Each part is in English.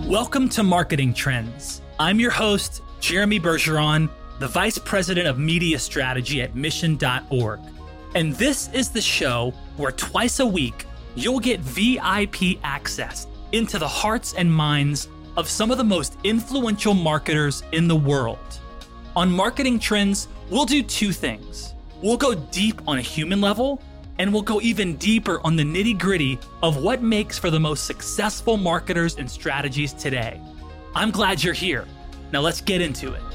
Welcome to Marketing Trends. I'm your host, Jeremy Bergeron, the Vice President of Media Strategy at Mission.org. And this is the show where twice a week, you'll get VIP access into the hearts and minds of some of the most influential marketers in the world. On Marketing Trends, we'll do two things. We'll go deep on a human level, and we'll go even deeper on the nitty-gritty of what makes for the most successful marketers and strategies today. I'm glad you're here. Now let's get into it.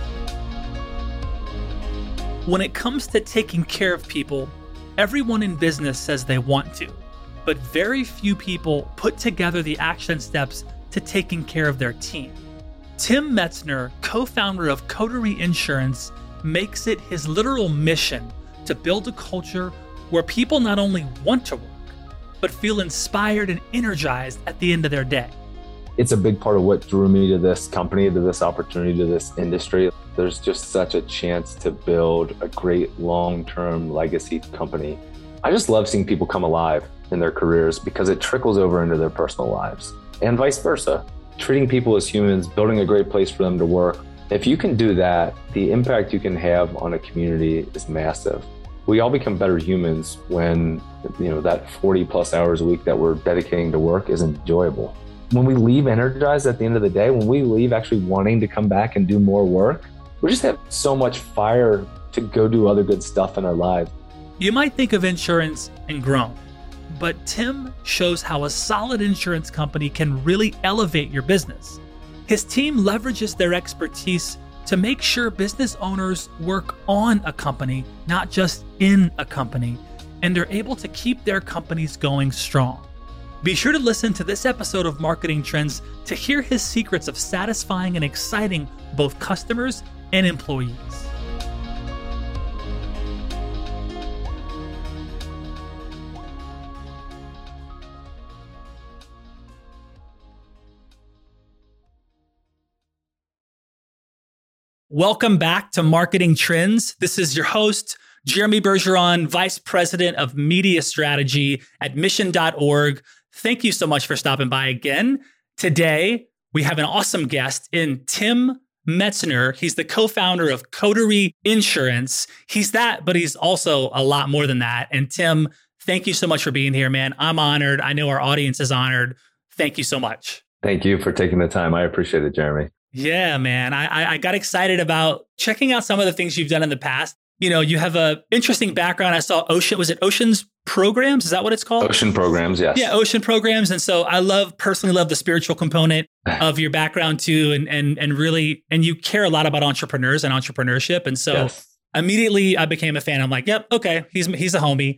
When it comes to taking care of people, everyone in business says they want to, but very few people put together the action steps to taking care of their team. Tim Metzner, co-founder of Coterie Insurance, makes it his literal mission to build a culture where people not only want to work, but feel inspired and energized at the end of their day. It's a big part of what drew me to this company, to this opportunity, to this industry. There's just such a chance to build a great long-term legacy company. I just love seeing people come alive in their careers because it trickles over into their personal lives and vice versa. Treating people as humans, building a great place for them to work. If you can do that, the impact you can have on a community is massive. We all become better humans when, that 40 plus hours a week that we're dedicating to work is enjoyable. When we leave energized at the end of the day, when we leave actually wanting to come back and do more work, we just have so much fire to go do other good stuff in our lives. You might think of insurance and groan, but Tim shows how a solid insurance company can really elevate your business. His team leverages their expertise to make sure business owners work on a company, not just in a company, and they're able to keep their companies going strong. Be sure to listen to this episode of Marketing Trends to hear his secrets of satisfying and exciting both customers and employees. Welcome back to Marketing Trends. This is your host, Jeremy Bergeron, Vice President of Media Strategy at Mission.org. Thank you so much for stopping by again. Today, we have an awesome guest in Tim Metzner. He's the co-founder of Coterie Insurance. He's that, but he's also a lot more than that. And Tim, thank you so much for being here, man. I'm honored. I know our audience is honored. Thank you so much. Thank you for taking the time. I appreciate it, Jeremy. Yeah, man. I got excited about checking out some of the things you've done in the past. You have a interesting background. I saw Ocean's Programs? Is that what it's called? Ocean Programs, yes. Yeah, Ocean Programs. And so I personally love the spiritual component of your background too. And really, you care a lot about entrepreneurs and entrepreneurship. And so yes. Immediately I became a fan. I'm like, yep, okay, he's a homie.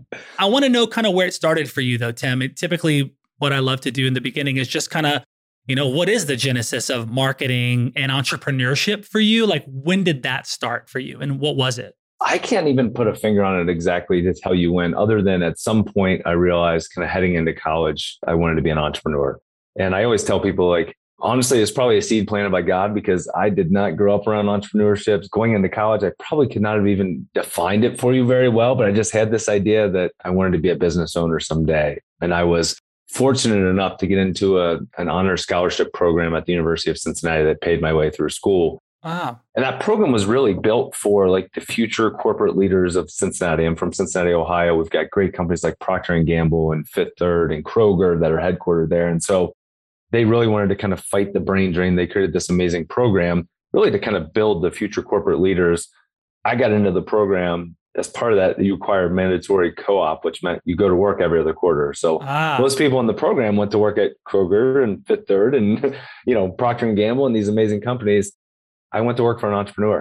I want to know kind of where it started for you though, Tim. Typically what I love to do in the beginning is just kind of, what is the genesis of marketing and entrepreneurship for you? Like, when did that start for you and what was it? I can't even put a finger on it exactly to tell you when, other than at some point I realized kind of heading into college, I wanted to be an entrepreneur. And I always tell people honestly, it's probably a seed planted by God because I did not grow up around entrepreneurship. Going into college, I probably could not have even defined it for you very well, but I just had this idea that I wanted to be a business owner someday. And I was fortunate enough to get into an honor scholarship program at the University of Cincinnati that paid my way through school. Wow. And that program was really built for the future corporate leaders of Cincinnati. I'm from Cincinnati, Ohio. We've got great companies like Procter & Gamble and Fifth Third and Kroger that are headquartered there. And so they really wanted to kind of fight the brain drain. They created this amazing program really to kind of build the future corporate leaders. I got into the program. As part of that, you acquired mandatory co-op, which meant you go to work every other quarter. So most people in the program went to work at Kroger and Fifth Third and, Procter & Gamble and these amazing companies. I went to work for an entrepreneur.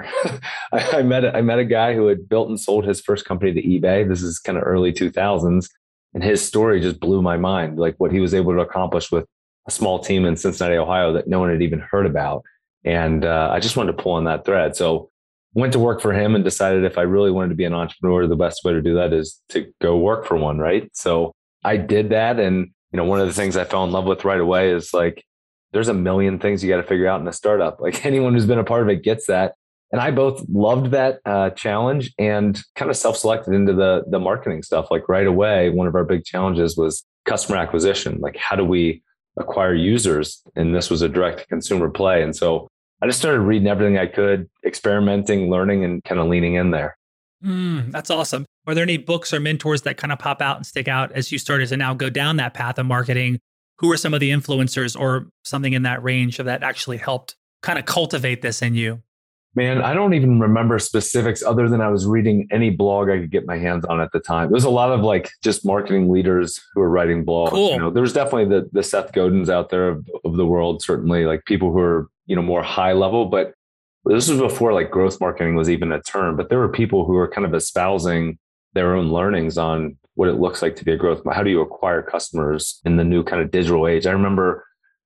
I met a guy who had built and sold his first company to eBay. This is kind of early 2000s. And his story just blew my mind, like what he was able to accomplish with a small team in Cincinnati, Ohio that no one had even heard about. And I just wanted to pull on that thread. So went to work for him and decided if I really wanted to be an entrepreneur, the best way to do that is to go work for one, right? So I did that. And, one of the things I fell in love with right away is there's a million things you got to figure out in a startup. Anyone who's been a part of it gets that. And I both loved that challenge and kind of self-selected into the marketing stuff. Right away, one of our big challenges was customer acquisition. How do we acquire users. And this was a direct to consumer play. And so I just started reading everything I could, experimenting, learning, and kind of leaning in there. That's awesome. Are there any books or mentors that kind of pop out and stick out as you started to now go down that path of marketing? Who are some of the influencers or something in that range that actually helped kind of cultivate this in you? Man, I don't even remember specifics other than I was reading any blog I could get my hands on at the time. There's a lot of like just marketing leaders who are writing blogs. Cool. You know, there was definitely the Seth Godins out there of the world, certainly like people who are, you know, more high level, but this was before like growth marketing was even a term, but there were people who were kind of espousing their own learnings on what it looks like to be a growth. How do you acquire customers in the new kind of digital age? I remember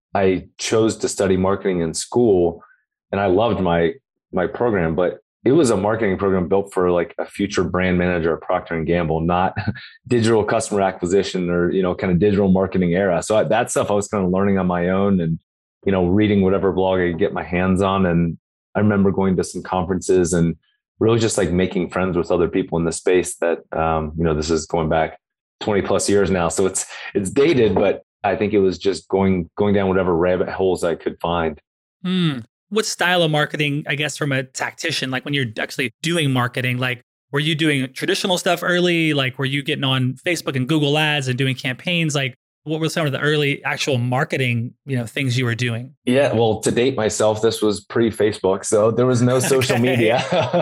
I chose to study marketing in school and I loved my program, but it was a marketing program built for like a future brand manager at Procter and Gamble, not digital customer acquisition or, you know, kind of digital marketing era. So that stuff I was kind of learning on my own and, you know, reading whatever blog I could get my hands on. And I remember going to some conferences and really just like making friends with other people in the space that, you know, this is going back 20 plus years now. So it's dated, but I think it was just going down whatever rabbit holes I could find. What style of marketing, I guess, from a tactician, like when you're actually doing marketing, like were you doing traditional stuff early? Like were you getting on Facebook and Google ads and doing campaigns? Like what were some of the early actual marketing, you know, things you were doing? Yeah, well, to date myself, this was pre-Facebook, so there was no social media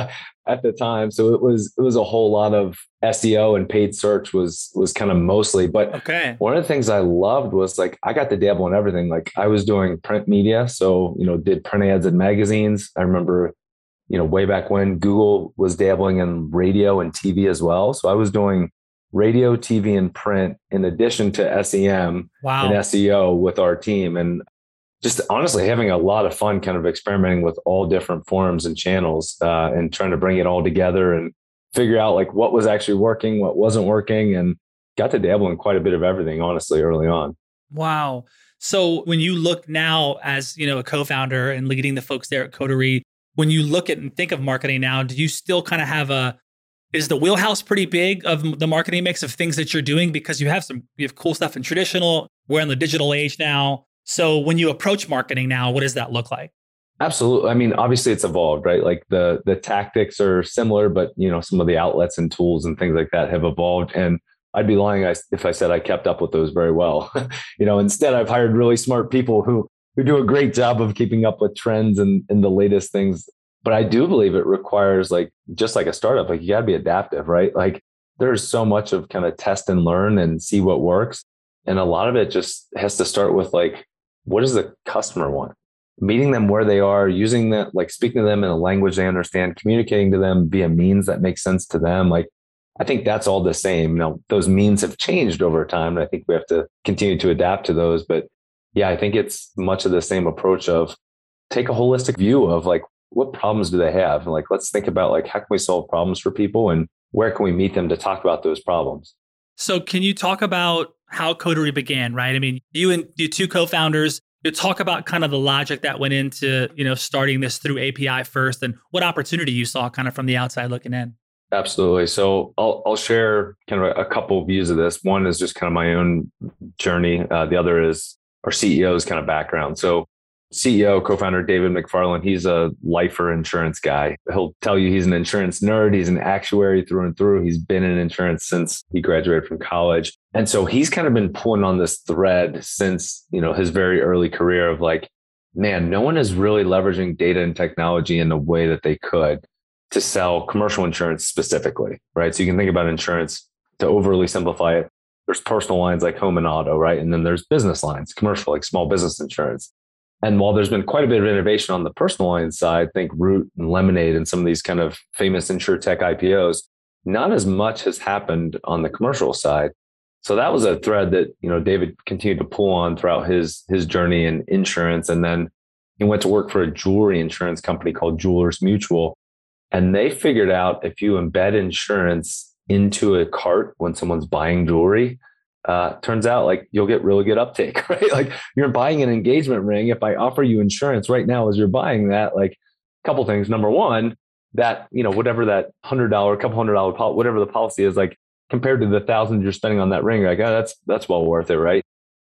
at the time. So it was a whole lot of SEO and paid search was kind of mostly. But one of the things I loved was like I got to dabble in everything. Like I was doing print media, so you know, did print ads in magazines. I remember, you know, way back when Google was dabbling in radio and TV as well. So I was doing radio, TV, and print in addition to SEM and SEO with our team. And just honestly having a lot of fun kind of experimenting with all different forums and channels and trying to bring it all together and figure out like what was actually working, what wasn't working, and got to dabble in quite a bit of everything, honestly, early on. Wow. So when you look now as, you know, a co-founder and leading the folks there at Coterie, when you look at and think of marketing now, do you still kind of have is the wheelhouse pretty big of the marketing mix of things that you're doing? Because you have cool stuff in traditional, we're in the digital age now. So when you approach marketing now, what does that look like? Absolutely. I mean, obviously it's evolved, right? Like the tactics are similar, but you know, some of the outlets and tools and things like that have evolved. And I'd be lying if I said I kept up with those very well. You know, instead I've hired really smart people who do a great job of keeping up with trends and the latest things. But I do believe it requires like, just like a startup, like you gotta be adaptive, right? Like there's so much of kind of test and learn and see what works. And a lot of it just has to start with like, what does the customer want? Meeting them where they are, using that, like speaking to them in a language they understand, communicating to them via means that make sense to them. Like, I think that's all the same. Now, those means have changed over time. And I think we have to continue to adapt to those. But yeah, I think it's much of the same approach of take a holistic view of like, what problems do they have? And like, let's think about like, how can we solve problems for people and where can we meet them to talk about those problems? So can you talk about how Coterie began, right? I mean, you and your two co-founders, you talk about kind of the logic that went into, you know, starting this through API first and what opportunity you saw kind of from the outside looking in. Absolutely. So I'll share kind of a couple of views of this. One is just kind of my own journey. The other is our CEO's kind of background. So CEO, co-founder David McFarland, he's a lifer insurance guy. He'll tell you he's an insurance nerd. He's an actuary through and through. He's been in insurance since he graduated from college. And so he's kind of been pulling on this thread since, you know, his very early career of like, man, no one is really leveraging data and technology in the way that they could to sell commercial insurance specifically, right? So you can think about insurance, to overly simplify it. There's personal lines like home and auto, right? And then there's business lines, commercial, like small business insurance. And while there's been quite a bit of innovation on the personal line side, think Root and Lemonade and some of these kind of famous insurtech IPOs, not as much has happened on the commercial side. So that was a thread that, you know, David continued to pull on throughout his journey in insurance. And then he went to work for a jewelry insurance company called Jewelers Mutual. And they figured out if you embed insurance into a cart when someone's buying jewelry, turns out like you'll get really good uptake, right? Like you're buying an engagement ring. If I offer you insurance right now as you're buying that, like a couple things. Number one, that, you know, whatever that $100, couple $100, whatever the policy is, like compared to the thousands you're spending on that ring, like, oh, that's well worth it, right?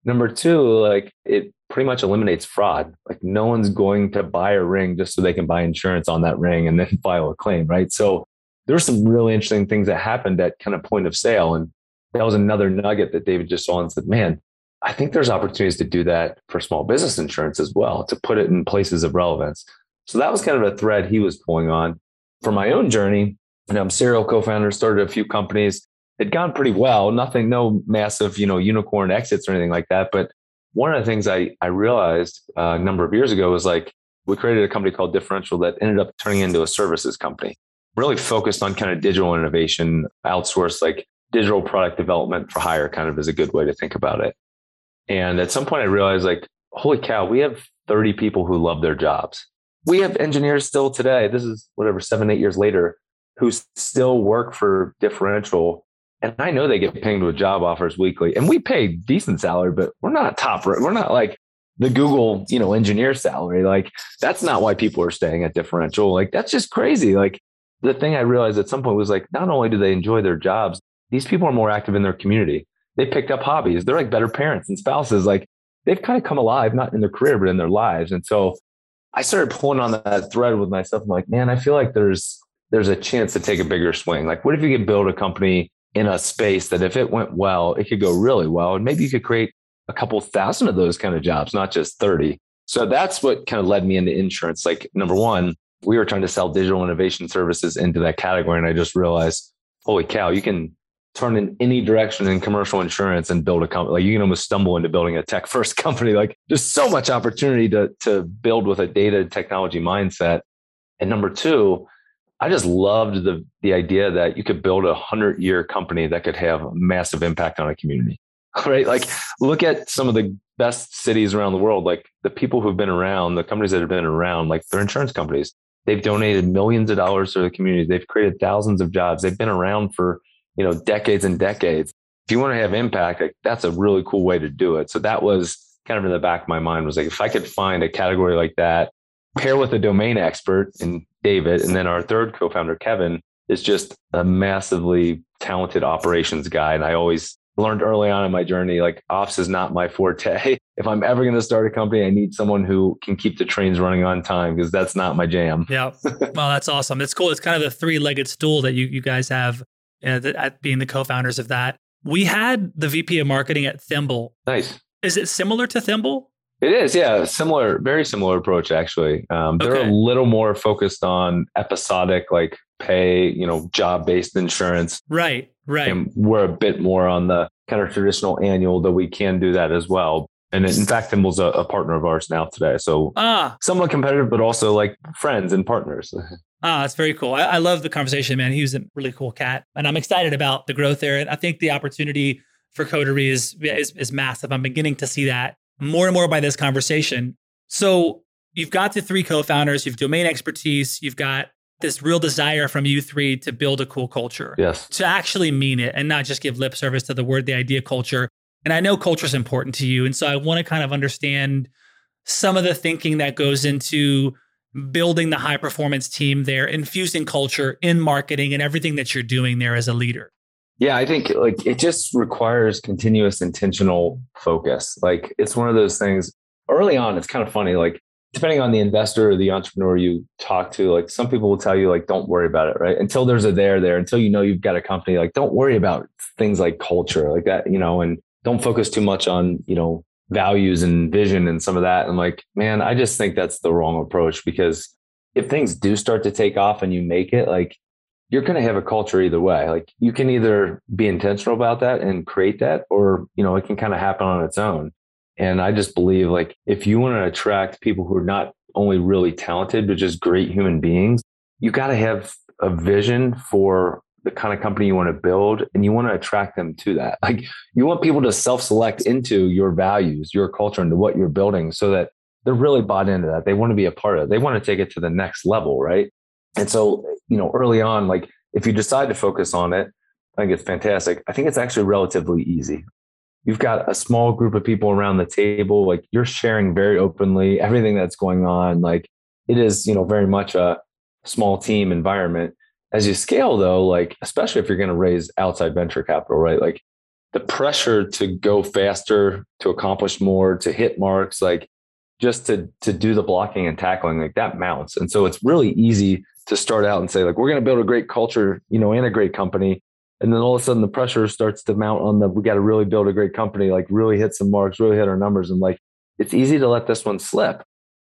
Number two, like it pretty much eliminates fraud. Like no one's going to buy a ring just so they can buy insurance on that ring and then file a claim, right? So there's some really interesting things that happened at kind of point of sale. And that was another nugget that David just saw and said, man, I think there's opportunities to do that for small business insurance as well, to put it in places of relevance. So that was kind of a thread he was pulling on. For my own journey, and I'm serial co-founder, started a few companies. It'd gone pretty well. Nothing, no massive, unicorn exits or anything like that. But one of the things I realized a number of years ago was like, we created a company called Differential that ended up turning into a services company, really focused on kind of digital innovation, outsourced like digital product development for hire kind of is a good way to think about it. And at some point I realized like, holy cow, we have 30 people who love their jobs. We have engineers still today. This is 7-8 years later, who still work for Differential. And I know they get pinged with job offers weekly, and we pay decent salary, but we're not we're not like the Google, engineer salary. Like that's not why people are staying at Differential. Like that's just crazy. Like the thing I realized at some point was like, not only do they enjoy their jobs, these people are more active in their community. They picked up hobbies. They're like better parents and spouses. Like they've kind of come alive, not in their career, but in their lives. And so I started pulling on that thread with myself. I'm like, man, I feel like there's a chance to take a bigger swing. Like what if you could build a company in a space that if it went well, it could go really well. And maybe you could create a couple thousand of those kind of jobs, not just 30. So that's what kind of led me into insurance. Like number one, we were trying to sell digital innovation services into that category. And I just realized, holy cow, you can turn in any direction in commercial insurance and build a company. Like you can almost stumble into building a tech first company. Like there's so much opportunity to build with a data technology mindset. And number two, I just loved the idea that you could build a 100-year company that could have a massive impact on a community, right? Like look at some of the best cities around the world, like the people who've been around, the companies that have been around, like they're insurance companies. They've donated millions of dollars to the community. They've created thousands of jobs. They've been around for, decades and decades. If you want to have impact, like, that's a really cool way to do it. So that was kind of in the back of my mind, was like, if I could find a category like that, pair with a domain expert in David, and then our third co-founder, Kevin, is just a massively talented operations guy. And I always learned early on in my journey, like ops is not my forte. If I'm ever going to start a company, I need someone who can keep the trains running on time, because that's not my jam. Yeah. Well, that's awesome. It's cool. It's kind of the three-legged stool that you guys have at being the co-founders of that. We had the VP of marketing at Thimble. Nice. Is it similar to Thimble? It is, yeah. Similar, very similar approach, actually. They're a little more focused on episodic, like pay, job-based insurance. Right. And we're a bit more on the kind of traditional annual, though we can do that as well. And in fact, Thimble's a partner of ours now today. So somewhat competitive, but also like friends and partners. That's very cool. I love the conversation, man. He was a really cool cat. And I'm excited about the growth there. And I think the opportunity for Coterie is massive. I'm beginning to see that more and more by this conversation. So you've got the three co-founders, you've domain expertise, you've got this real desire from you three to build a cool culture. Yes. To actually mean it and not just give lip service to the word, the idea, culture. And I know culture is important to you. And so I want to kind of understand some of the thinking that goes into building the high performance team there, infusing culture in marketing and everything that you're doing there as a leader. Yeah, I think like it just requires continuous intentional focus. Like it's one of those things early on, it's kind of funny, like depending on the investor or the entrepreneur you talk to, like some people will tell you like, don't worry about it, right? Until there's a there, until you've got a company, like don't worry about things like culture like that, and don't focus too much on, values and vision and some of that. And like, man, I just think that's the wrong approach, because if things do start to take off and you make it, like you're going to have a culture either way. Like you can either be intentional about that and create that, or, it can kind of happen on its own. And I just believe like if you want to attract people who are not only really talented, but just great human beings, you got to have a vision for the kind of company you want to build, and you want to attract them to that. Like you want people to self-select into your values, your culture, into what you're building, so that they're really bought into that. They want to be a part of it. They want to take it to the next level, right? And so, early on, like if you decide to focus on it, I think it's fantastic. I think it's actually relatively easy. You've got a small group of people around the table, like you're sharing very openly everything that's going on. Like it is, very much a small team environment. As you scale though, like, especially if you're going to raise outside venture capital, right? Like the pressure to go faster, to accomplish more, to hit marks, like just to do the blocking and tackling, like that mounts. And so it's really easy to start out and say, like, we're going to build a great culture, and a great company. And then all of a sudden the pressure starts to mount on we got to really build a great company, like really hit some marks, really hit our numbers. And like, it's easy to let this one slip.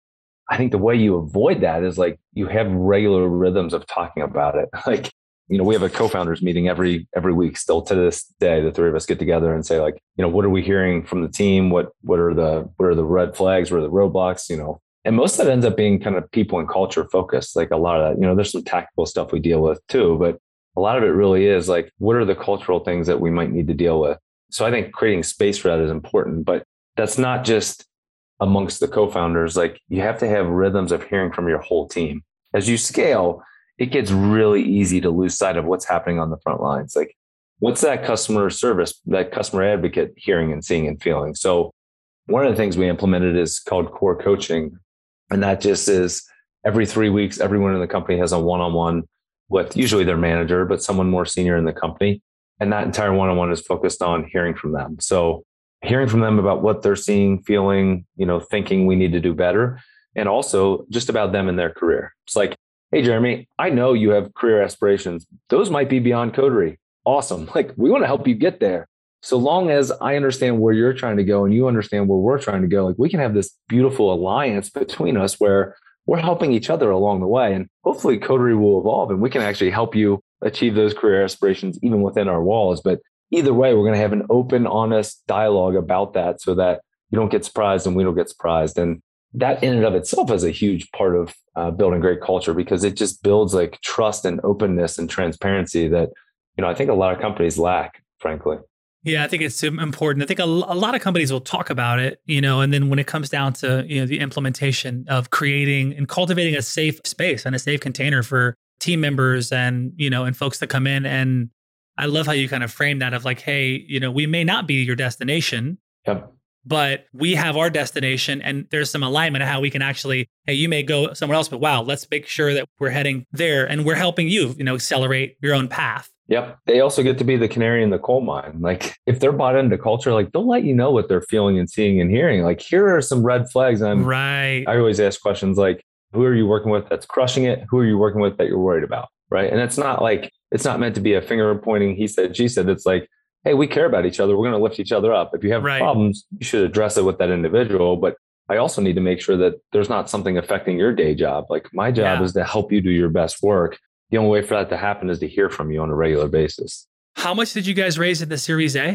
I think the way you avoid that is like, you have regular rhythms of talking about it. Like, we have a co-founders meeting every week still to this day. The three of us get together and say, like, what are we hearing from the team? What are the red flags? What are the roadblocks? And most of that ends up being kind of people and culture focused. Like a lot of that, there's some tactical stuff we deal with too, but a lot of it really is like, what are the cultural things that we might need to deal with? So I think creating space for that is important, but that's not just amongst the co-founders. Like, you have to have rhythms of hearing from your whole team. As you scale, it gets really easy to lose sight of what's happening on the front lines. Like, what's that customer service, that customer advocate hearing and seeing and feeling? So one of the things we implemented is called core coaching. And that just is every 3 weeks, everyone in the company has a one-on-one with usually their manager, but someone more senior in the company. And that entire one-on-one is focused on hearing from them. So hearing from them about what they're seeing, feeling, thinking we need to do better. And also just about them and their career. It's like, hey, Jeremy, I know you have career aspirations. Those might be beyond Coterie. Awesome. Like, we want to help you get there. So long as I understand where you're trying to go and you understand where we're trying to go, like, we can have this beautiful alliance between us where we're helping each other along the way. And hopefully Coterie will evolve and we can actually help you achieve those career aspirations even within our walls. But either way, we're going to have an open, honest dialogue about that so that you don't get surprised and we don't get surprised. And that in and of itself is a huge part of building great culture, because it just builds like trust and openness and transparency that, I think a lot of companies lack, frankly. Yeah, I think it's important. I think a lot of companies will talk about it, and then when it comes down to, the implementation of creating and cultivating a safe space and a safe container for team members and, and folks that come in. And I love how you kind of frame that of like, hey, we may not be your destination. Yep. But we have our destination and there's some alignment of how we can actually, hey, you may go somewhere else, but wow, let's make sure that we're heading there and we're helping you, accelerate your own path. Yep. They also get to be the canary in the coal mine. Like, if they're bought into culture, like, they'll let you know what they're feeling and seeing and hearing. Like, here are some red flags. Right. I always ask questions like, who are you working with that's crushing it? Who are you working with that you're worried about? Right. And it's not meant to be a finger pointing, he said, she said. It's like, hey, we care about each other. We're going to lift each other up. If you have problems, you should address it with that individual. But I also need to make sure that there's not something affecting your day job. Like, my job is to help you do your best work. The only way for that to happen is to hear from you on a regular basis. How much did you guys raise in the Series A?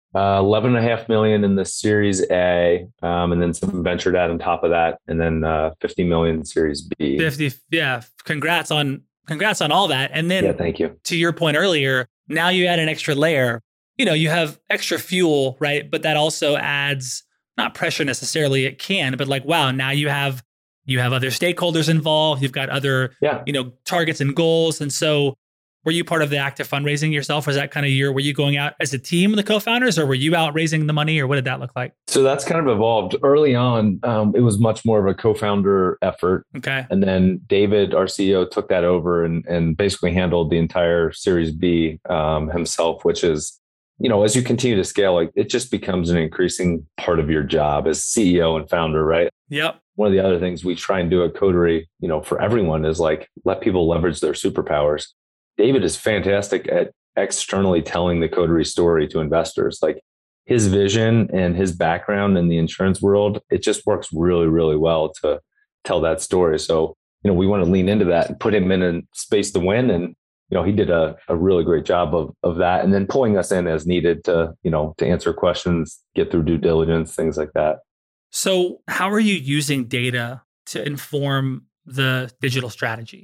$11.5 million in the Series A, and then some venture debt on top of that, and then $50 million Series B. 50, yeah. Congrats on all that. And then, thank you. To your point earlier, now you add an extra layer. You have extra fuel, right? But that also adds not pressure necessarily. It can, but like, wow, now you have other stakeholders involved. You've got other, targets and goals. And so were you part of the active fundraising yourself? Was that kind of were you going out as a team, the co-founders, or were you out raising the money, or what did that look like? So that's kind of evolved. Early on, it was much more of a co-founder effort. Okay. And then David, our CEO, took that over and basically handled the entire Series B himself, which is, as you continue to scale, like, it just becomes an increasing part of your job as CEO and founder, right? Yep. One of the other things we try and do at Coterie, for everyone is like, let people leverage their superpowers. David is fantastic at externally telling the Coterie story to investors. Like, his vision and his background in the insurance world, it just works really, really well to tell that story. So, we want to lean into that and put him in a space to win. And, he did a really great job of that. And then pulling us in as needed to answer questions, get through due diligence, things like that. So how are you using data to inform the digital strategy?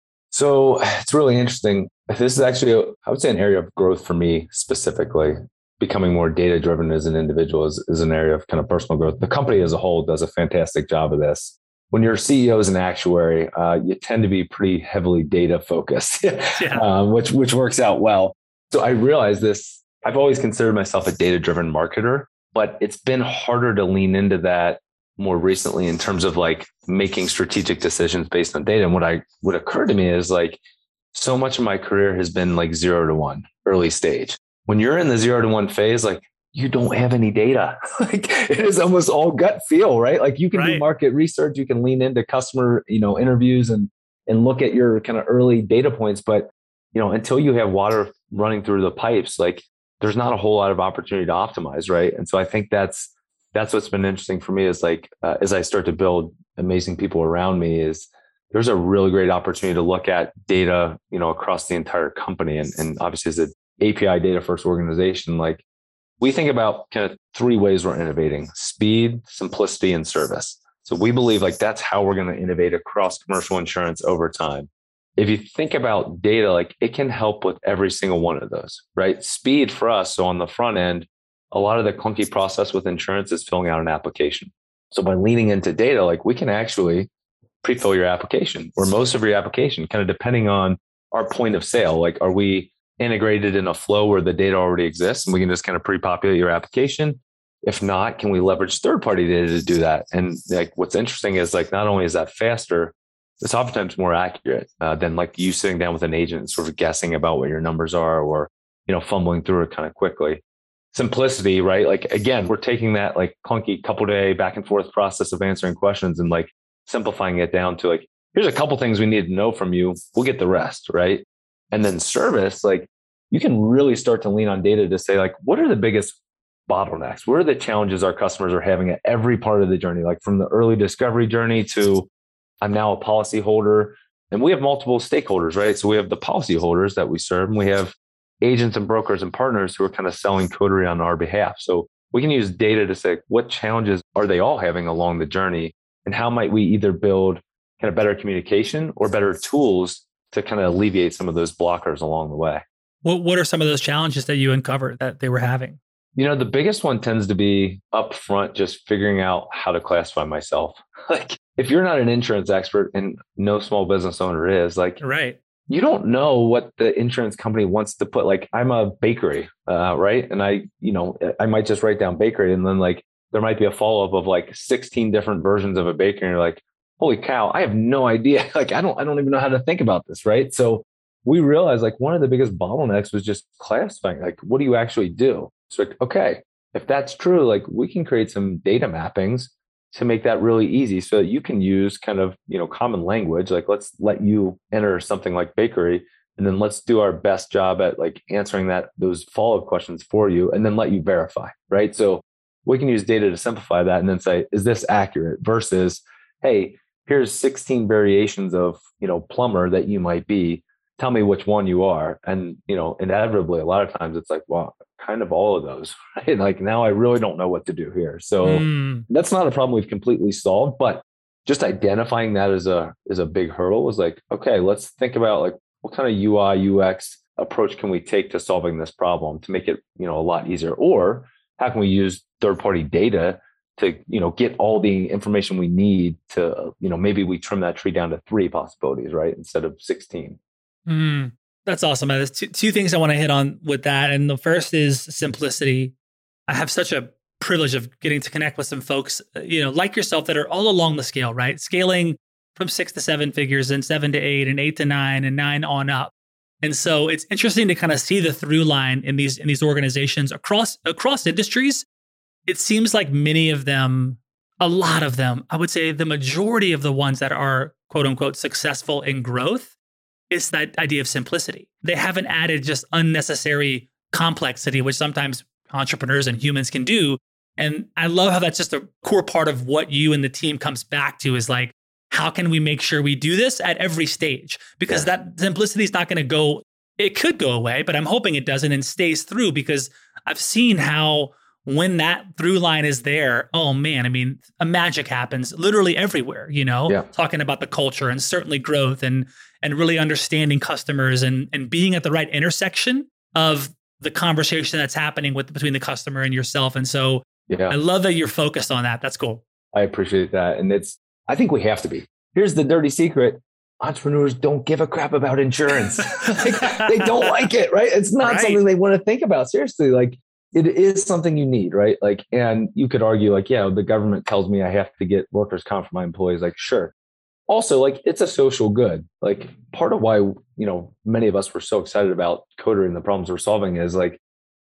So it's really interesting. This is actually, I would say, an area of growth for me specifically. Becoming more data-driven as an individual is an area of kind of personal growth. The company as a whole does a fantastic job of this. When you're CEO as an actuary, you tend to be pretty heavily data focused, which works out well. So I realized this. I've always considered myself a data-driven marketer, but it's been harder to lean into that more recently in terms of like making strategic decisions based on data. And what occurred to me is like, so much of my career has been like 0 to 1, early stage. when you're in the 0 to 1 phase, like you don't have any data. Like it is almost all gut feel, right? Like you can do market research, you can lean into customer, interviews and look at your kind of early data points. But, until you have water running through the pipes, like there's not a whole lot of opportunity to optimize. Right. And so I think that's what's been interesting for me is like, as I start to build amazing people around me is there's a really great opportunity to look at data, across the entire company. And obviously as an API data first organization, like we think about kind of 3 ways we're innovating: speed, simplicity, and service. So we believe like that's how we're going to innovate across commercial insurance over time. If you think about data, like it can help with every single one of those, right? Speed for us. So on the front end, a lot of the clunky process with insurance is filling out an application. So by leaning into data, like we can actually pre-fill your application or most of your application, kind of depending on our point of sale. Like, are we integrated in a flow where the data already exists and we can just kind of pre-populate your application? If not, can we leverage third-party data to do that? And like, what's interesting is like, not only is that faster, it's oftentimes more accurate than like you sitting down with an agent and sort of guessing about what your numbers are or, fumbling through it kind of quickly. Simplicity, right? Like, again, we're taking that like clunky couple day back and forth process of answering questions and like simplifying it down to like, here's a couple things we need to know from you. We'll get the rest, right? And then service, like you can really start to lean on data to say like, what are the biggest bottlenecks? What are the challenges our customers are having at every part of the journey? Like from the early discovery journey to I'm now a policy holder, and we have multiple stakeholders, right? So we have the policy holders that we serve, and we have agents and brokers and partners who are kind of selling Coterie on our behalf. So we can use data to say what challenges are they all having along the journey, and how might we either build kind of better communication or better tools to kind of alleviate some of those blockers along the way. What are some of those challenges that you uncovered that they were having? The biggest one tends to be upfront, just figuring out how to classify myself. Like if you're not an insurance expert, and no small business owner is, like, right, you don't know what the insurance company wants to put. Like I'm a bakery, right? And I might just write down bakery, and then like there might be a follow-up of like 16 different versions of a bakery. And you're like, holy cow, I have no idea. Like I don't even know how to think about this, right? So we realized like one of the biggest bottlenecks was just classifying, like, what do you actually do? So like, okay, if that's true, like we can create some data mappings to make that really easy so that you can use kind of, common language. Like let's let you enter something like bakery, and then let's do our best job at like answering those follow-up questions for you, and then let you verify, right? So we can use data to simplify that and then say, is this accurate versus, hey, here's 16 variations of, plumber that you might be. Tell me which one you are. And, inevitably, a lot of times it's like, well, kind of all of those, right? Like now I really don't know what to do here. So that's not a problem we've completely solved, but just identifying that as a big hurdle was like, okay, let's think about like what kind of UI UX approach can we take to solving this problem to make it, a lot easier? Or how can we use third-party data to, get all the information we need to, maybe we trim that tree down to 3 possibilities, right? Instead of 16. That's awesome. There's two things I want to hit on with that. And the first is simplicity. I have such a privilege of getting to connect with some folks, like yourself, that are all along the scale, right? Scaling from 6 to 7 figures and 7 to 8 and 8 to 9 and 9 on up. And so it's interesting to kind of see the through line in these organizations across industries. It seems like many of them, a lot of them, I would say the majority of the ones that are quote unquote successful in growth, is that idea of simplicity. They haven't added just unnecessary complexity, which sometimes entrepreneurs and humans can do. And I love how that's just a core part of what you and the team comes back to is like, how can we make sure we do this at every stage? Because that simplicity is not going to go, it could go away, but I'm hoping it doesn't and stays through, because I've seen how when that through line is there, oh man, I mean, a magic happens literally everywhere, talking about the culture and certainly growth and really understanding customers and being at the right intersection of the conversation that's happening between the customer and yourself. And so I love that you're focused on that. That's cool. I appreciate that. And I think we have to be. Here's the dirty secret. Entrepreneurs don't give a crap about insurance. They don't like it, right? It's not something they want to think about. Seriously, like it is something you need, right? Like, and you could argue like, the government tells me I have to get workers' comp for my employees. Like, sure. Also, like it's a social good. Like part of why, many of us were so excited about Coterie and the problems we're solving is like,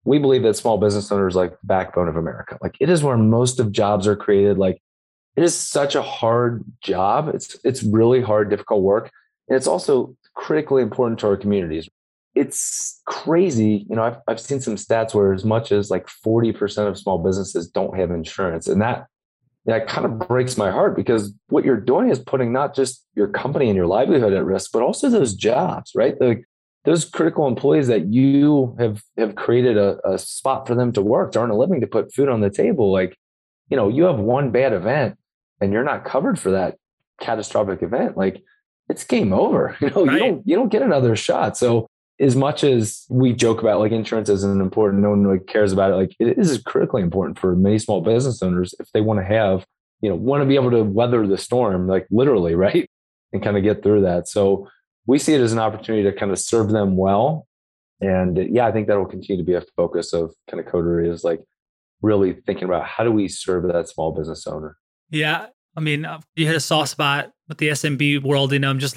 we believe that small business owners like the backbone of America. Like it is where most of jobs are created. Like it is such a hard job. It's really hard, difficult work. And it's also critically important to our communities. It's crazy. I've seen some stats where as much as like 40% of small businesses don't have insurance. And that kind of breaks my heart because what you're doing is putting not just your company and your livelihood at risk, but also those jobs, right? Those critical employees that you have created a spot for them to work, to earn a living, to put food on the table. Like, you have one bad event and you're not covered for that catastrophic event. Like it's game over. Right. You don't get another shot. So as much as we joke about like insurance isn't important, no one really cares about it. Like it is critically important for many small business owners if they want to have, want to be able to weather the storm, like literally, right? And kind of get through that. So we see it as an opportunity to kind of serve them well. And yeah, I think that will continue to be a focus of kind of Coterie is like really thinking about how do we serve that small business owner? Yeah. I mean, you hit a soft spot with the SMB world.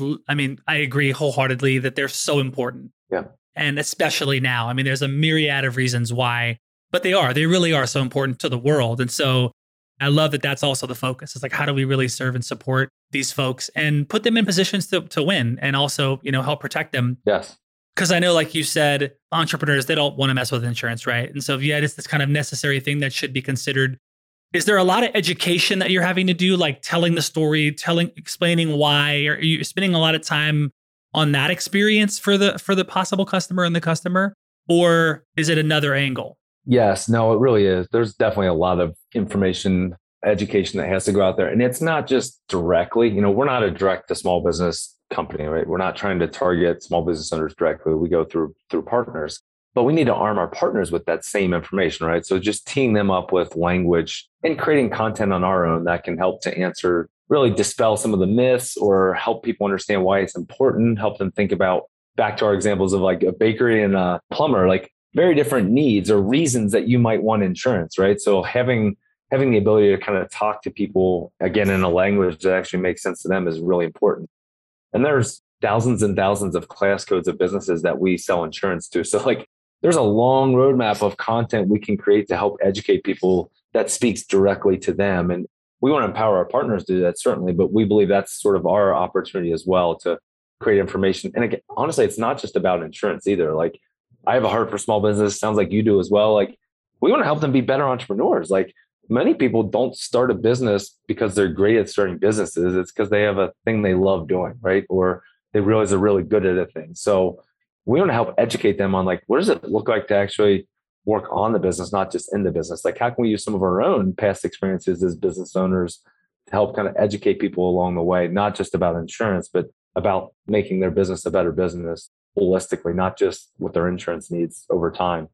I agree wholeheartedly that they're so important. Yeah. And especially now, there's a myriad of reasons why, but they really are so important to the world. And so I love that that's also the focus. It's like, how do we really serve and support these folks and put them in positions to win and also, help protect them? Yes. Because I know, like you said, entrepreneurs, they don't want to mess with insurance, right? And so, yeah, it's this kind of necessary thing that should be considered. Is there a lot of education that you're having to do, like telling the story, explaining why? Are you spending a lot of time on that experience for the possible customer and the customer? Or is it another angle? Yes, no, it really is. There's definitely a lot of information, education that has to go out there. And it's not just directly, we're not a direct to small business company, right? We're not trying to target small business owners directly. We go through partners, but we need to arm our partners with that same information, right? So just teeing them up with language and creating content on our own that can help to answer, really dispel some of the myths or help people understand why it's important, help them think about back to our examples of like a bakery and a plumber, like very different needs or reasons that you might want insurance, right? So having the ability to kind of talk to people again in a language that actually makes sense to them is really important. And there's thousands and thousands of class codes of businesses that we sell insurance to. So like there's a long roadmap of content we can create to help educate people that speaks directly to them. And we want to empower our partners to do that, certainly, but we believe that's sort of our opportunity as well to create information. And again, honestly, it's not just about insurance either. Like I have a heart for small business. Sounds like you do as well. Like we want to help them be better entrepreneurs. Like many people don't start a business because they're great at starting businesses. It's because they have a thing they love doing, right? Or they realize they're really good at a thing. So we want to help educate them on like, what does it look like to actually work on the business, not just in the business? Like how can we use some of our own past experiences as business owners to help kind of educate people along the way, not just about insurance, but about making their business a better business holistically, not just with their insurance needs over time.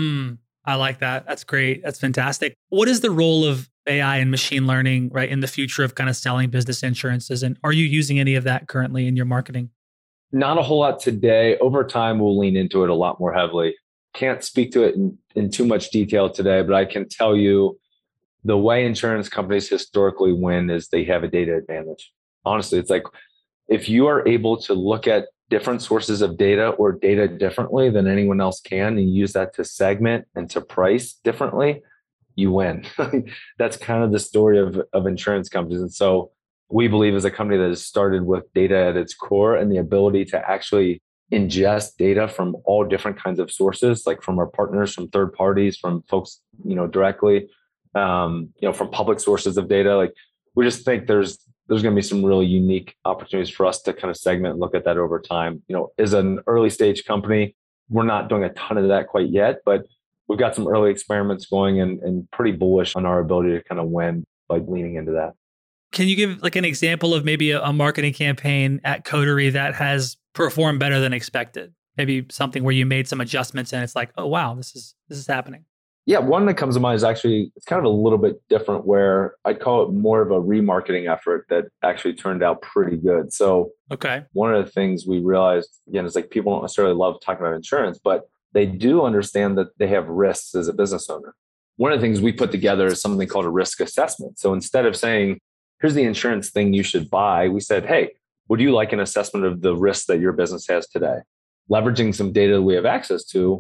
I like that. That's great. That's fantastic. What is the role of AI and machine learning, right, in the future of kind of selling business insurances? And are you using any of that currently in your marketing? Not a whole lot today. Over time, we'll lean into it a lot more heavily. Can't speak to it in too much detail today, but I can tell you the way insurance companies historically win is they have a data advantage. Honestly, it's like if you are able to look at different sources of data or data differently than anyone else can and use that to segment and to price differently, you win. That's kind of the story of insurance companies. And so we believe as a company that has started with data at its core and the ability to actually ingest data from all different kinds of sources, like from our partners, from third parties, from folks, directly, from public sources of data. Like we just think there's going to be some really unique opportunities for us to kind of segment and look at that over time. As an early stage company, we're not doing a ton of that quite yet, but we've got some early experiments going and pretty bullish on our ability to kind of win by leaning into that. Can you give like an example of maybe a marketing campaign at Coterie that has performed better than expected? Maybe something where you made some adjustments and it's like, oh, wow, this is happening. Yeah, one that comes to mind is actually, it's kind of a little bit different where I'd call it more of a remarketing effort that actually turned out pretty good. So okay, one of the things we realized, again, is like people don't necessarily love talking about insurance, but they do understand that they have risks as a business owner. One of the things we put together is something called a risk assessment. So instead of saying, here's the insurance thing you should buy, we said, hey, would you like an assessment of the risks that your business has today? Leveraging some data that we have access to,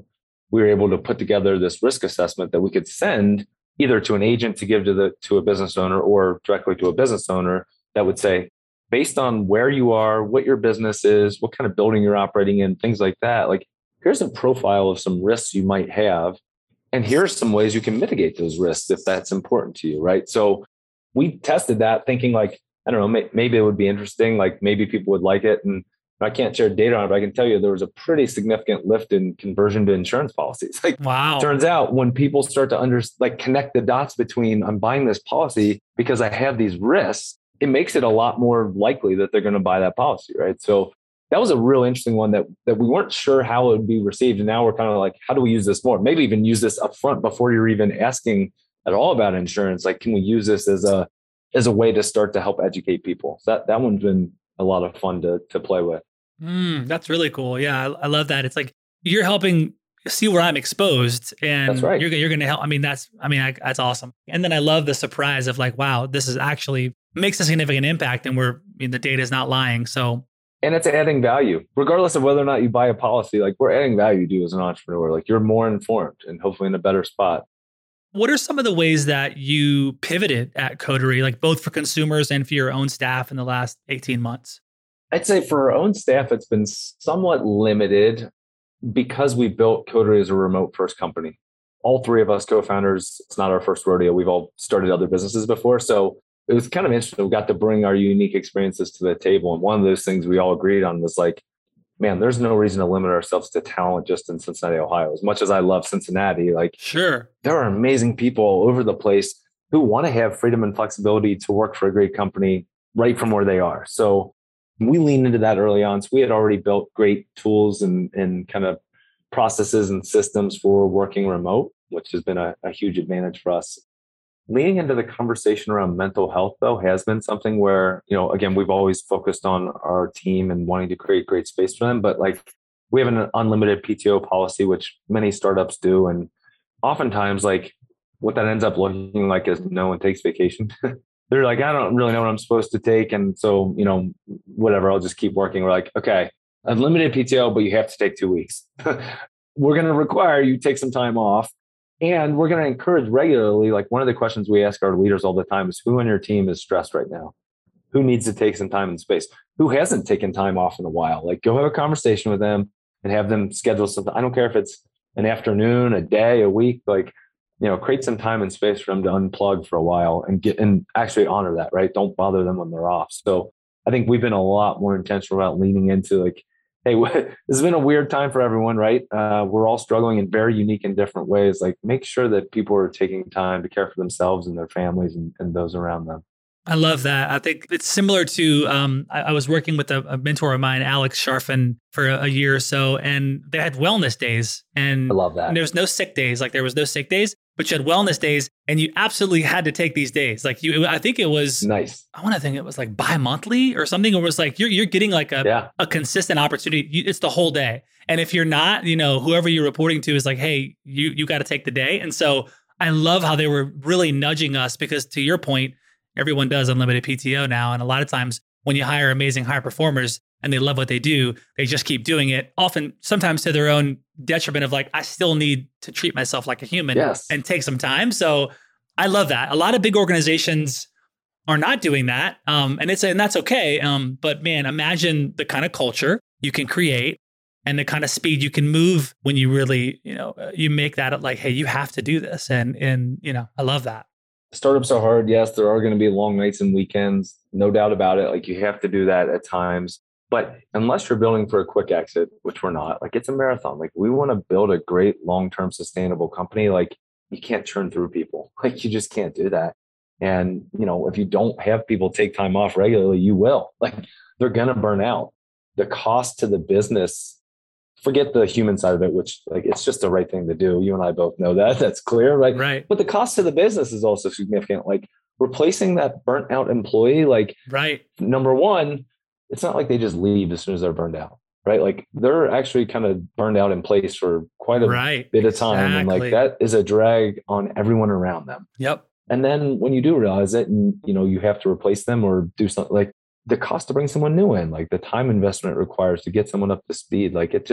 we were able to put together this risk assessment that we could send either to an agent to give to a business owner or directly to a business owner that would say, based on where you are, what your business is, what kind of building you're operating in, things like that, like here's a profile of some risks you might have. And here's some ways you can mitigate those risks if that's important to you, right? So we tested that thinking like, I don't know, maybe it would be interesting. Like maybe people would like it. And I can't share data on it, but I can tell you there was a pretty significant lift in conversion to insurance policies. Like, wow. Turns out when people start to connect the dots between I'm buying this policy because I have these risks, it makes it a lot more likely that they're going to buy that policy, right? So that was a real interesting one that we weren't sure how it would be received. And now we're kind of like, how do we use this more? Maybe even use this up front before you're even asking at all about insurance. Like, can we use this as a way to start to help educate people? So that one's been a lot of fun to play with. That's really cool. Yeah, I love that. It's like you're helping see where I'm exposed, and that's right. You're going to help. That's awesome. And then I love the surprise of like, wow, this is actually makes a significant impact, and the data is not lying. So, and it's adding value, regardless of whether or not you buy a policy. Like we're adding value to you as an entrepreneur. Like you're more informed and hopefully in a better spot. What are some of the ways that you pivoted at Coterie, like both for consumers and for your own staff in the last 18 months? I'd say for our own staff, it's been somewhat limited because we built Coterie as a remote first company. All three of us co-founders, it's not our first rodeo. We've all started other businesses before. So it was kind of interesting. We got to bring our unique experiences to the table. And one of those things we all agreed on was like, man, there's no reason to limit ourselves to talent just in Cincinnati, Ohio. As much as I love Cincinnati, like sure, there are amazing people all over the place who want to have freedom and flexibility to work for a great company right from where they are. So we leaned into that early on. So we had already built great tools and kind of processes and systems for working remote, which has been a huge advantage for us. Leaning into the conversation around mental health, though, has been something where, again, we've always focused on our team and wanting to create great space for them. But like we have an unlimited PTO policy, which many startups do. And oftentimes, like what that ends up looking like is no one takes vacation. They're like, I don't really know what I'm supposed to take. And so, whatever, I'll just keep working. We're like, okay, unlimited PTO, but you have to take 2 weeks. We're going to require you take some time off. And we're going to encourage regularly, like one of the questions we ask our leaders all the time is who on your team is stressed right now? Who needs to take some time and space? Who hasn't taken time off in a while? Like go have a conversation with them and have them schedule something. I don't care if it's an afternoon, a day, a week, like, create some time and space for them to unplug for a while and actually honor that, right? Don't bother them when they're off. So I think we've been a lot more intentional about leaning into like, hey, this has been a weird time for everyone, right? We're all struggling in very unique and different ways. Like make sure that people are taking time to care for themselves and their families and those around them. I love that. I think it's similar to, I was working with a mentor of mine, Alex Sharfin, for a year or so, and they had wellness days. And I love that. And there was no sick days. Like there was no sick days, but you had wellness days and you absolutely had to take these days. Like I think it was nice. I want to think it was like bi-monthly or something. It was like, you're getting like a consistent opportunity. It's the whole day. And if you're not, whoever you're reporting to is like, hey, you got to take the day. And so I love how they were really nudging us because to your point, everyone does unlimited PTO now. And a lot of times when you hire amazing high performers and they love what they do, they just keep doing it, sometimes to their own detriment of like, I still need to treat myself like a human and take some time. So I love that. A lot of big organizations are not doing that. And that's okay. But man, imagine the kind of culture you can create and the kind of speed you can move when you really, you make that like, hey, you have to do this. And I love that. Startups are hard. Yes, there are going to be long nights and weekends. No doubt about it. Like you have to do that at times. But unless you're building for a quick exit, which we're not, like it's a marathon. Like we want to build a great long-term sustainable company. Like you can't churn through people. Like you just can't do that. And, if you don't have people take time off regularly, you will. Like they're going to burn out. The cost to the business, forget the human side of it, which like it's just the right thing to do. You and I both know that. That's clear, right? Right. But the cost to the business is also significant. Like replacing that burnt out employee, like number one, it's not like they just leave as soon as they're burned out, right? Like they're actually kind of burned out in place for quite a bit of time. And like that is a drag on everyone around them. Yep. And then when you do realize it and, you have to replace them or do something like the cost to bring someone new in, like the time investment requires to get someone up to speed, like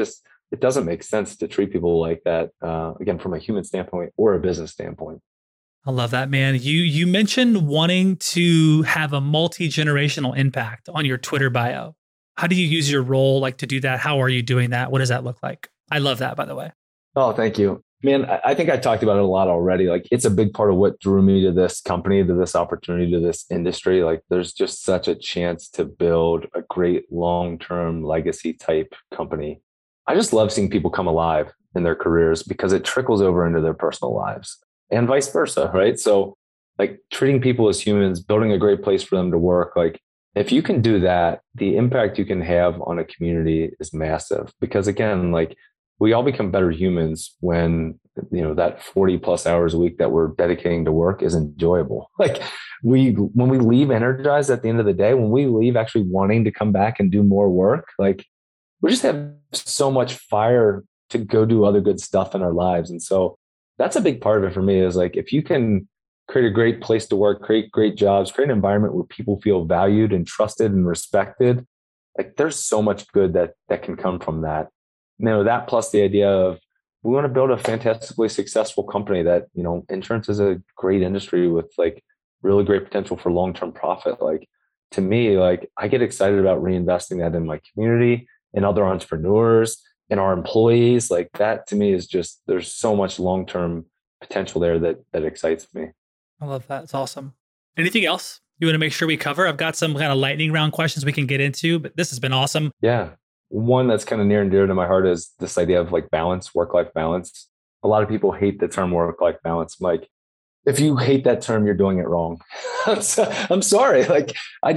it doesn't make sense to treat people like that, again, from a human standpoint or a business standpoint. I love that, man. You mentioned wanting to have a multi-generational impact on your Twitter bio. How do you use your role like to do that? How are you doing that? What does that look like? I love that, by the way. Oh, thank you. Man, I think I talked about it a lot already. Like, it's a big part of what drew me to this company, to this opportunity, to this industry. Like, there's just such a chance to build a great long-term legacy type company. I just love seeing people come alive in their careers because it trickles over into their personal lives and vice versa, right? So, like, treating people as humans, building a great place for them to work. Like, if you can do that, the impact you can have on a community is massive because, again, like, we all become better humans when, that 40 plus hours a week that we're dedicating to work is enjoyable. Like, when we leave energized at the end of the day, when we leave actually wanting to come back and do more work, like, we just have so much fire to go do other good stuff in our lives. And so that's a big part of it for me is like, if you can create a great place to work, create great jobs, create an environment where people feel valued and trusted and respected, like, there's so much good that can come from that. That plus the idea of we want to build a fantastically successful company that, insurance is a great industry with like really great potential for long-term profit. Like, to me, like, I get excited about reinvesting that in my community and other entrepreneurs and our employees. Like, that to me is just, there's so much long-term potential there that excites me. I love that. It's awesome. Anything else you want to make sure we cover? I've got some kind of lightning round questions we can get into, but this has been awesome. Yeah. One that's kind of near and dear to my heart is this idea of like balance, work-life balance. A lot of people hate the term work-life balance. I'm like, if you hate that term, you're doing it wrong. I'm sorry. Like,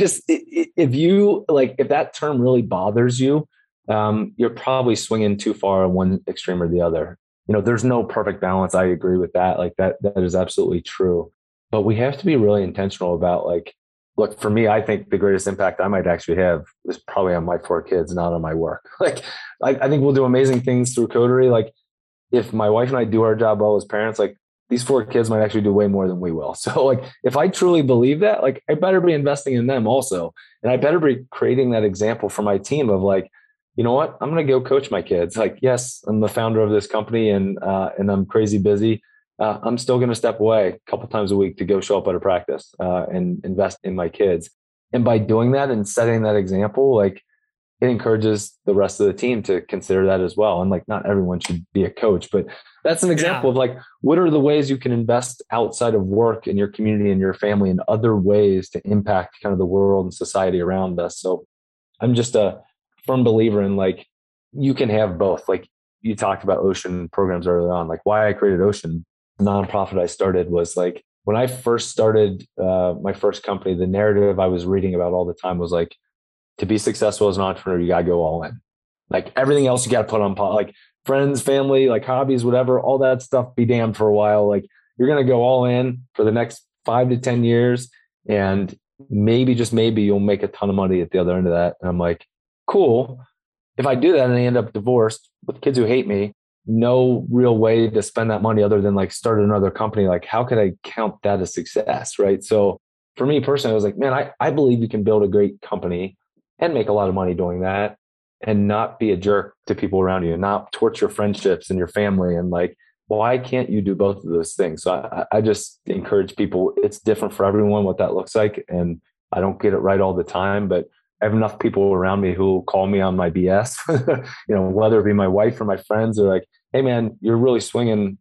if that term really bothers you, you're probably swinging too far on one extreme or the other. There's no perfect balance. I agree with that. Like, that is absolutely true. But we have to be really intentional about, like, look, for me, I think the greatest impact I might actually have is probably on my 4 kids, not on my work. Like, I think we'll do amazing things through Coterie. Like, if my wife and I do our job well as parents, like, these 4 kids might actually do way more than we will. So, like, if I truly believe that, like, I better be investing in them also. And I better be creating that example for my team of like, you know what, I'm going to go coach my kids. Like, yes, I'm the founder of this company and I'm crazy busy. I'm still going to step away a couple times a week to go show up at a practice and invest in my kids. And by doing that and setting that example, like, it encourages the rest of the team to consider that as well. And like, not everyone should be a coach, but that's an example of like, what are the ways you can invest outside of work in your community and your family and other ways to impact kind of the world and society around us. So I'm just a firm believer in like, you can have both. Like, you talked about Ocean programs early on, like why I created Ocean. Nonprofit I started was like, when I first started my first company, the narrative I was reading about all the time was like, to be successful as an entrepreneur, you got to go all in. Like, everything else you got to put on pause, like friends, family, like hobbies, whatever, all that stuff, be damned for a while. Like, you're going to go all in for the next 5 to 10 years. And maybe, just maybe, you'll make a ton of money at the other end of that. And I'm like, cool. If I do that and I end up divorced with kids who hate me, no real way to spend that money other than like start another company. Like, how could I count that as success? Right. So for me personally, I was like, man, I believe you can build a great company and make a lot of money doing that and not be a jerk to people around you and not torture friendships and your family. And like, why can't you do both of those things? So I just encourage people. It's different for everyone what that looks like. And I don't get it right all the time, but I have enough people around me who call me on my BS, whether it be my wife or my friends are like, hey man, you're really swinging,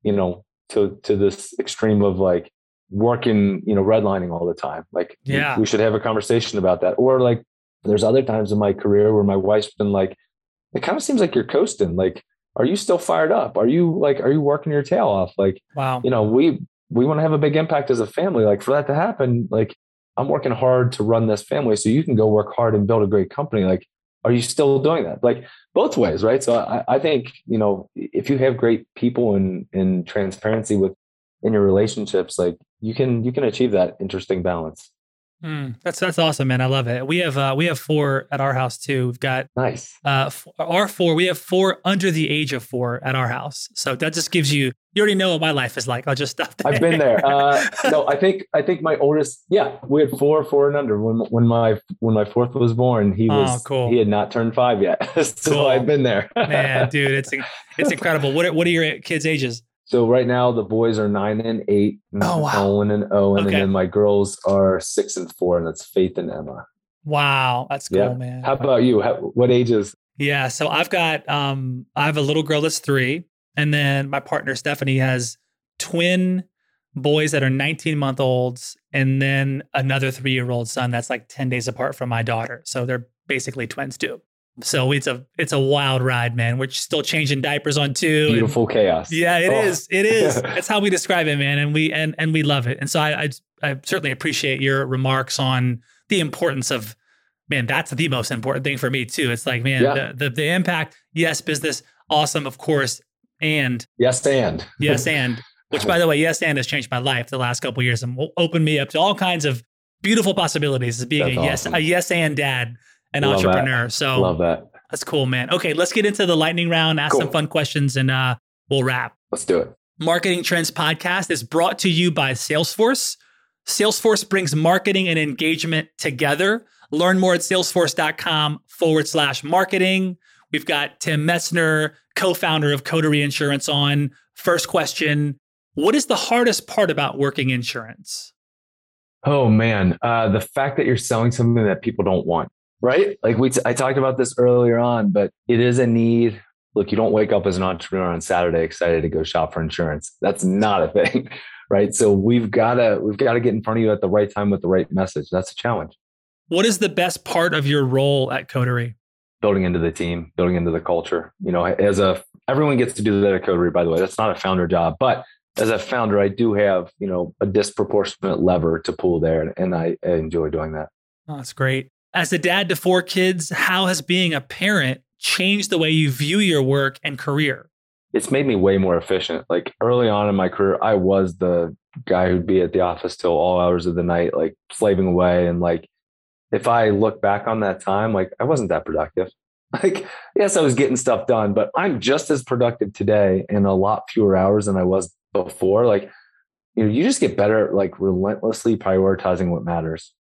to this extreme of like working, redlining all the time. Like, we should have a conversation about that. Or like, there's other times in my career where my wife's been like, it kind of seems like you're coasting. Like, are you still fired up? Are you working your tail off? Like, wow, we want to have a big impact as a family. Like, for that to happen, like, I'm working hard to run this family so you can go work hard and build a great company. Like, are you still doing that? Like, both ways, right? So I think, if you have great people and transparency in your relationships, like, you can achieve that interesting balance. That's awesome, man. I love it. We have 4 at our house too. We've got Nice. our 4. We have 4 under the age of 4 at our house. So that just gives you already know what my life is like. I'll just stop there. I've been there. No, I think my oldest. Yeah, we had 4 and under. When my 4th was born, he had not turned 5 yet. So cool. I've been there. Man, dude, it's incredible. What are your kids' ages? So right now the boys are 9 and 8, Owen and Owen, and then my girls are 6 and 4, and that's Faith and Emma. Wow, that's cool, man. How about you? What ages? Yeah, so I've got I have a little girl that's 3, and then my partner Stephanie has twin boys that are 19-month-olds, and then another 3-year-old son that's like 10 days apart from my daughter. So they're basically twins too. So it's a wild ride, man. We're still changing diapers on 2. Beautiful chaos. Yeah, it is. It is. That's how we describe it, man. And we love it. And so I certainly appreciate your remarks on the importance of, man, that's the most important thing for me too. It's like, man, the impact, yes, business, awesome, of course. And yes, and which by the way, yes, and has changed my life the last couple of years and opened me up to all kinds of beautiful possibilities as being a yes and dad. An entrepreneur. So love that. That's cool, man. Okay, let's get into the lightning round, ask some fun questions, and we'll wrap. Let's do it. Marketing Trends Podcast is brought to you by Salesforce. Salesforce brings marketing and engagement together. Learn more at salesforce.com/marketing. We've got Tim Metzner, co-founder of Coterie Insurance on. First question, what is the hardest part about working insurance? Oh, man. The fact that you're selling something that people don't want. Right? Like I talked about this earlier on, but it is a need. Look, you don't wake up as an entrepreneur on Saturday excited to go shop for insurance. That's not a thing, right? So we've got to get in front of you at the right time with the right message. That's a challenge. What is the best part of your role at Coterie? Building into the team, building into the culture. You know, everyone gets to do that at Coterie, by the way. That's not a founder job, but as a founder, I do have, a disproportionate lever to pull there, and I enjoy doing that. Oh, that's great. As a dad to 4 kids, how has being a parent changed the way you view your work and career? It's made me way more efficient. Like early on in my career, I was the guy who'd be at the office till all hours of the night, like slaving away. And like, if I look back on that time, like I wasn't that productive. Like, yes, I was getting stuff done, but I'm just as productive today in a lot fewer hours than I was before. Like, you just get better at like relentlessly prioritizing what matters.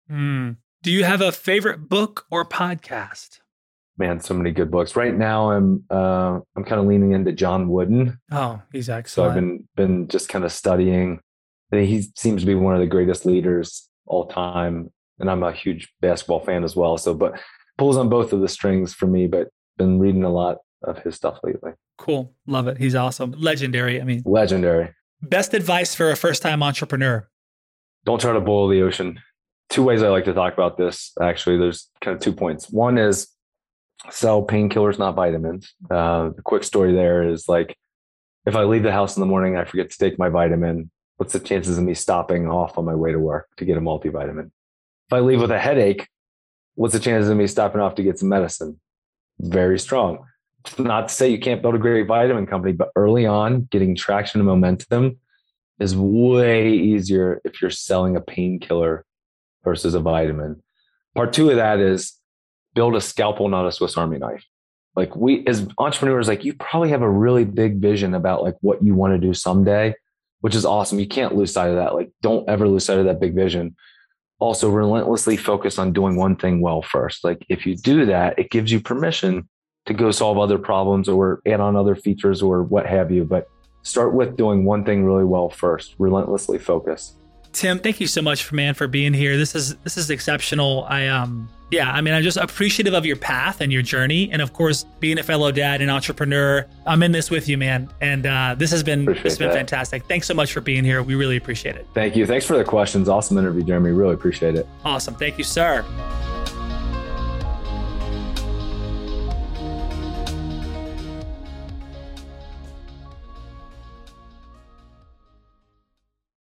Do you have a favorite book or podcast? Man, so many good books. Right now, I'm kind of leaning into John Wooden. Oh, he's excellent. So I've been just kind of studying. He seems to be one of the greatest leaders all time, and I'm a huge basketball fan as well. So, but pulls on both of the strings for me. But been reading a lot of his stuff lately. Cool, love it. He's awesome, legendary. Legendary. Best advice for a first-time entrepreneur? Don't try to boil the ocean. 2 ways I like to talk about this. Actually, there's kind of 2 points. One is sell painkillers, not vitamins. The quick story there is like, if I leave the house in the morning and I forget to take my vitamin, what's the chances of me stopping off on my way to work to get a multivitamin? If I leave with a headache, what's the chances of me stopping off to get some medicine? Very strong. Not to say you can't build a great vitamin company, but early on, getting traction and momentum is way easier if you're selling a painkiller versus a vitamin. Part 2 of that is build a scalpel, not a Swiss Army knife. Like we, as entrepreneurs, like you probably have a really big vision about like what you want to do someday, which is awesome. You can't lose sight of that. Like don't ever lose sight of that big vision. Also relentlessly focus on doing one thing well first. Like if you do that, it gives you permission to go solve other problems or add on other features or what have you. But start with doing one thing really well first. Relentlessly focus. Tim, thank you so much for being here. This is exceptional. I'm just appreciative of your path and your journey. And of course, being a fellow dad and entrepreneur, I'm in this with you, man. And this has been fantastic. Thanks so much for being here. We really appreciate it. Thank you. Thanks for the questions. Awesome interview, Jeremy. Really appreciate it. Awesome. Thank you, sir.